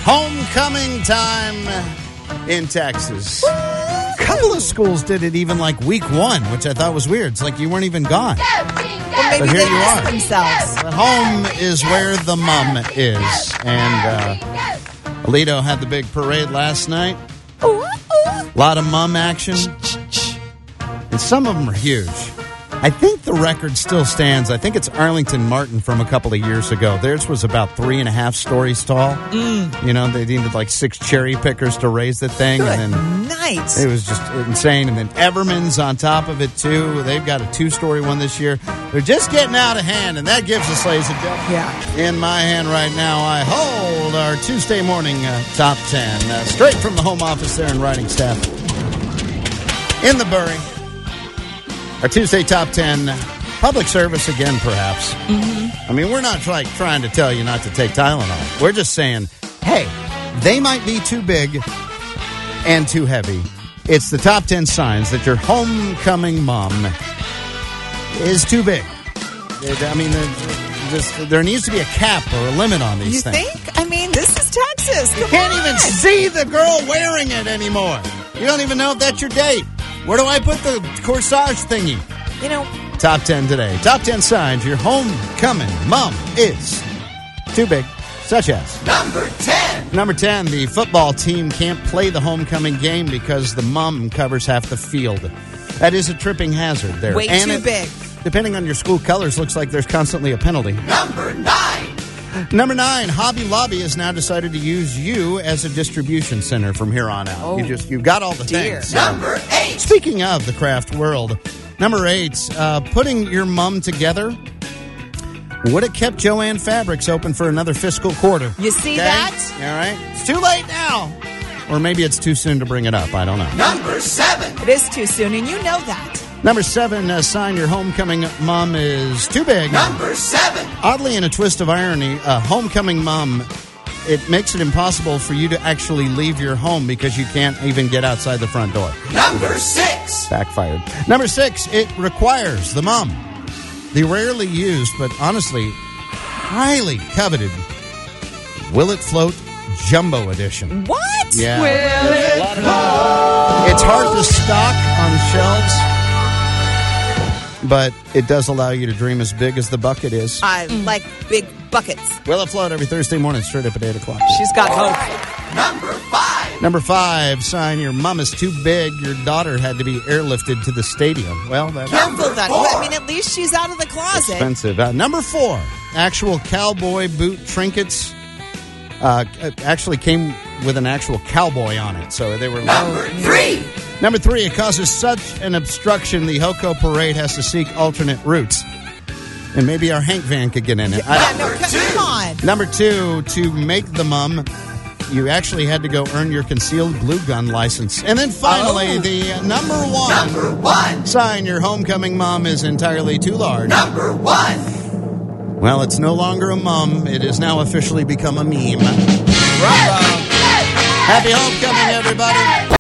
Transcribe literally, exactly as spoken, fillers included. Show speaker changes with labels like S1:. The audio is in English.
S1: Homecoming time in Texas. A couple of schools did it even like week one, which I thought was weird. It's like you weren't even gone.
S2: Well, maybe
S1: But here
S2: they
S1: you
S2: missed
S1: are.
S2: themselves.
S1: But home is where the mum is. And uh, Alito had the big parade last night. A lot of mum action. And some of them are huge. I think the record still stands. I think it's Arlington Martin from a couple of years ago. Theirs was about three and a half stories tall. Mm. You know, they needed like six cherry pickers to raise the thing.
S2: Good
S1: and then
S2: night.
S1: it was just insane. And then Everman's on top of it, too. They've got a two-story one this year. They're just getting out of hand, and that gives us, ladies and gentlemen.
S2: Yeah.
S1: In my hand right now, I hold our Tuesday morning uh, top ten, uh, straight from the home office there in writing staff. In the Bury. Our Tuesday top ten, public service again, perhaps. Mm-hmm. I mean, we're not try, trying to tell you not to take Tylenol. We're just saying, hey, they might be too big and too heavy. It's the top ten signs that your homecoming mom is too big. It, I mean, just, there needs to be a cap or a limit on these
S2: You
S1: things.
S2: think? I mean, this is Texas.
S1: You
S2: Come
S1: can't
S2: on.
S1: even see the girl wearing it anymore. You don't even know if that's your date. Where do I put the corsage thingy?
S2: You know,
S1: Top ten today. Top ten signs your homecoming mom is too big. Such as
S3: Number ten.
S1: Number ten, the football team can't play the homecoming game because the mom covers half the field. That is a tripping hazard there.
S2: way
S1: And
S2: too
S1: it,
S2: big.
S1: Depending on your school colors, looks like there's constantly a penalty.
S3: Number nine.
S1: Number nine, Hobby Lobby has now decided to use you as a distribution center from here on out.
S2: Oh,
S1: you just you've got all the
S2: dear.
S1: things.
S3: Number eight.
S1: Speaking of the craft world, number eight, uh, putting your mum together would have kept Joanne Fabrics open for another fiscal quarter.
S2: You see
S1: Okay?
S2: that?
S1: All right. It's too late now. Or maybe it's too soon to bring it up. I don't know.
S3: Number seven.
S2: It is too soon, and you know that.
S1: Number seven, uh, sign your homecoming mom is too big.
S3: Number seven.
S1: Oddly, in a twist of irony, a homecoming mom, it makes it impossible for you to actually leave your home because you can't even get outside the front door.
S3: Number six.
S1: Backfired. Number six, it requires the mom. The rarely used, but honestly, highly coveted Will It Float Jumbo Edition.
S2: What?
S1: Yeah.
S2: Will
S1: There's a lot of- It's hard to stock on shelves, but it does allow you to dream as big as the bucket is.
S2: I like big buckets.
S1: Will It Float every Thursday morning straight up at eight o'clock.
S2: She's got hope.
S3: Number five.
S1: Number five, sign your mom is too big. Your daughter had to be airlifted to the stadium. Well, that's
S2: Careful that.
S3: four.
S2: I mean, at least she's out of the closet.
S1: expensive. Uh, number four, actual cowboy boot trinkets. Uh, actually came with an actual cowboy on it, so they were.
S3: Number three.
S1: Number three, it causes such an obstruction, the Hoco Parade has to seek alternate routes. And maybe our Hank van could get in it. I
S2: Yeah,
S1: don't
S2: no,
S1: know.
S2: come, come on.
S1: Number two, to make the mum, you actually had to go earn your concealed glue gun license. And then finally,
S2: Oh.
S1: the uh, number one,
S3: Number one.
S1: sign your homecoming mom is entirely too large.
S3: Number one.
S1: Well, it's no longer a mum. It has now officially become a meme. Bravo. Happy homecoming, everybody.